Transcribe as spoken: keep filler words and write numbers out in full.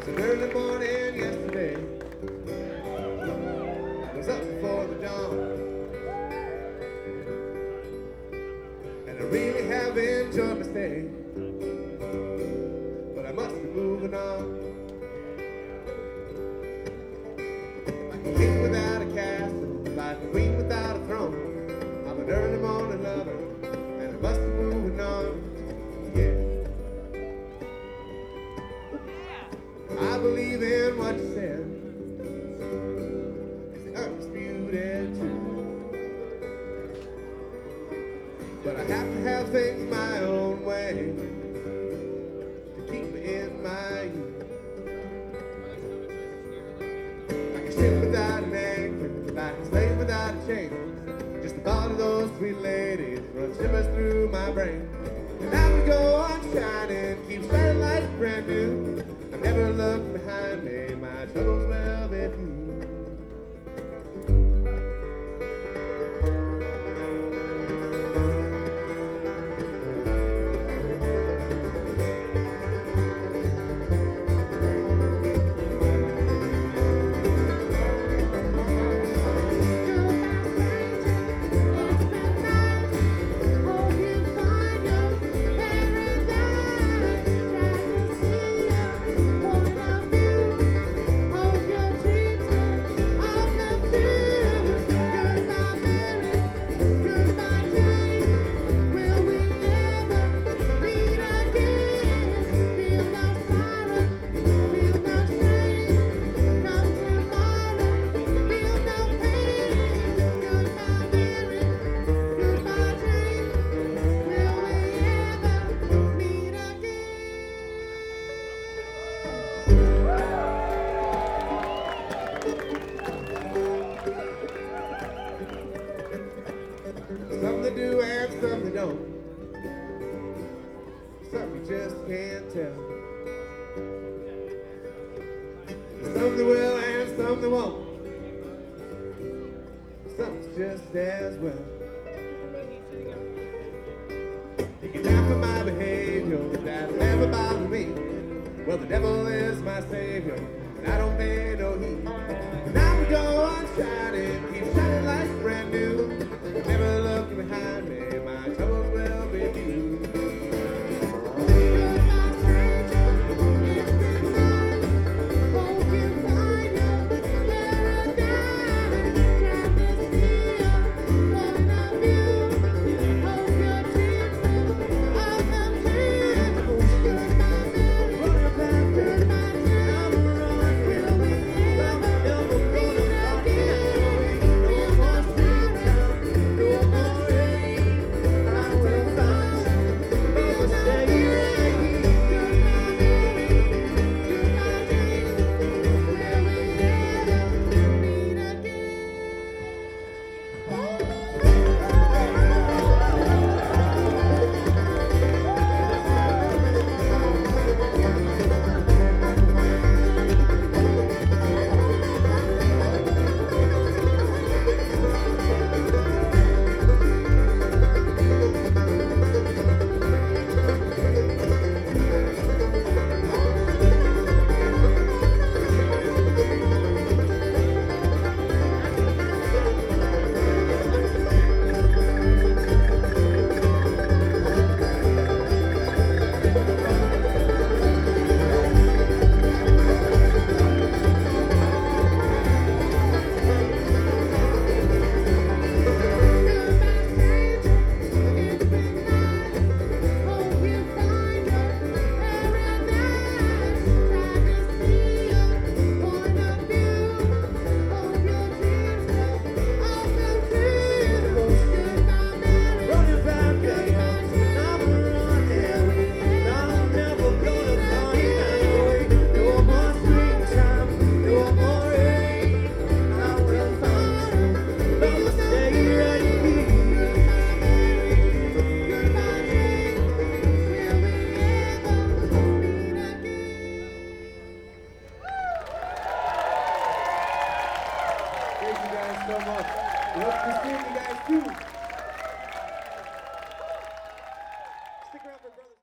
Early morning yesterday, I was up before the dawn, and I really have enjoyed my stay, but I must be moving on. Like a king without a castle, like a queen without a throne, I'm an early morning lover, and I must be moving on. Yeah. I believe in what you said. It's the undisputed truth. But I have to have things my own way to keep me in my youth. Like a ship without an anchor, like a slave without a chain. Just the thought of those sweet ladies runs shivers through my brain. And I would go on shining, keep shining like brand new. I never look behind me, my troubles will be few. Some they do and some they don't. Some you just can't tell. Some they will and some they won't. Some's just as well. You can laugh at my behavior, that'll never bother me. Well, the devil is my savior, and I don't pay no heed. Now we go on shining, keep shining like brand new. Never look behind me.